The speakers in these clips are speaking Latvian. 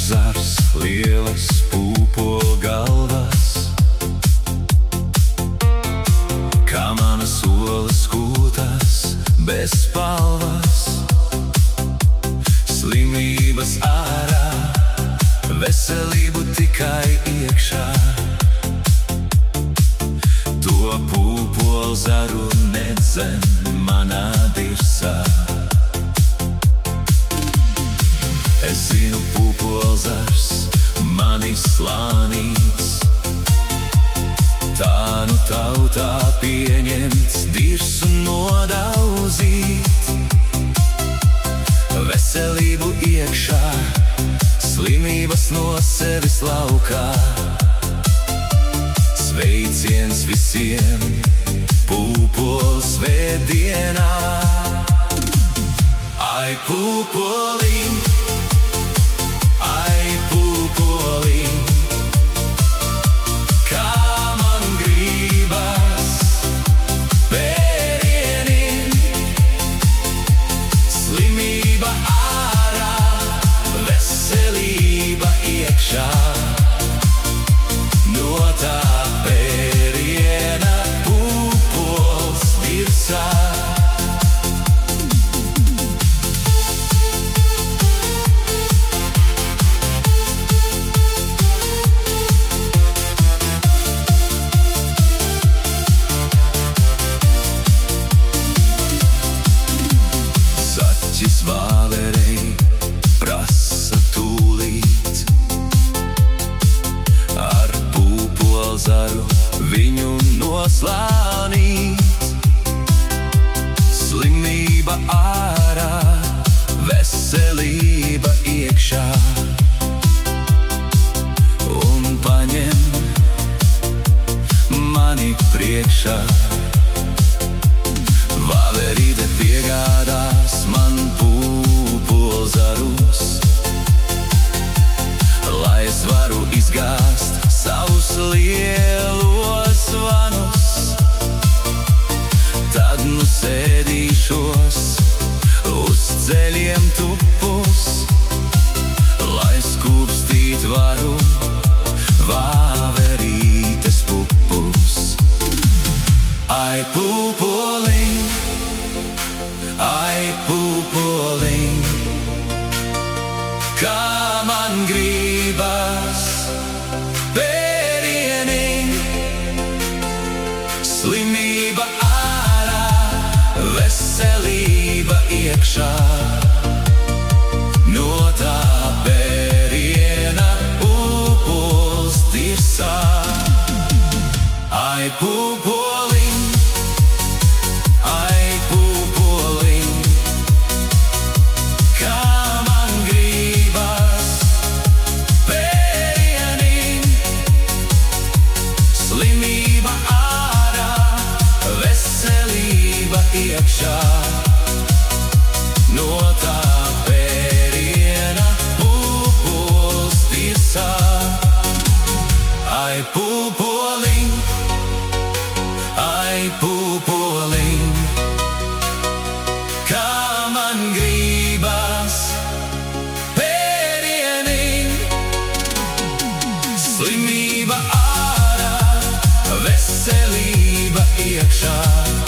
zars, lielas pūpolgalvas, kā manas olas kūtas bez spalvas. Slimības ārā, veselību tikai iekšā. To pūpolzaru nedzen manā dirsā. Es zinu, pūpolzars mani slānīts, tā nu tautā pieņemts, dirsu nodauzīt. Veselību iekšā, slimības no sevis laukā. Sveiciens visiem pūpoles svētdienā. Ai, pūpoliņ, ai, pūpoliņ, kā man gribas pērienim. Slimība ārā, veselība iekšā. No tā pēriena pūpoles dirsā. Saķis vāverei prasa tūlīt, ar pūpolzaru viņu noslānīt. Slimība ārā, veselība iekšā. Un paņem mani priekšā. Vāverīte piegādās man pūpolzarus, lai es varu izgāzt savus lielos vanus. Tad nu sēdīšos uz ceļiem tupus, lai skūpstīt varu vāverītes pupus. Ai, pūpoliņ, ai, pūpoliņ, kā man gribas pērienim. Slimība ārā, veselība iekšā. No tā pēriena pūpoles dirsā. Ai, pūpoliņ, ai, pūpoliņ, kā man gribas pērienim. Slimība ārā, veselība iekšā. No tā pēriena pūpoles dirsā. Ai, pūpoliņ, ai, pūpoliņ, kā man gribas pērienim. Slimība ārā, veselība iekšā.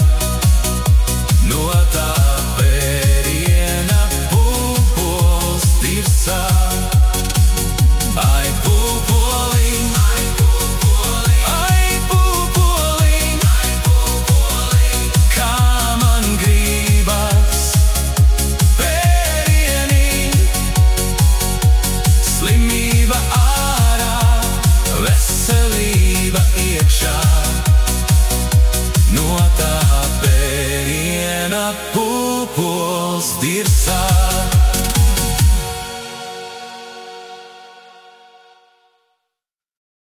No tā pēriena pūpoles dirsā. Ai, pūpoliņ, ai, pūpoliņ, ai, pūpoliņ, kā man gribas pērienim. Slimība ārā, veselība iekšā. No tā pēriena pūpoles dirsā.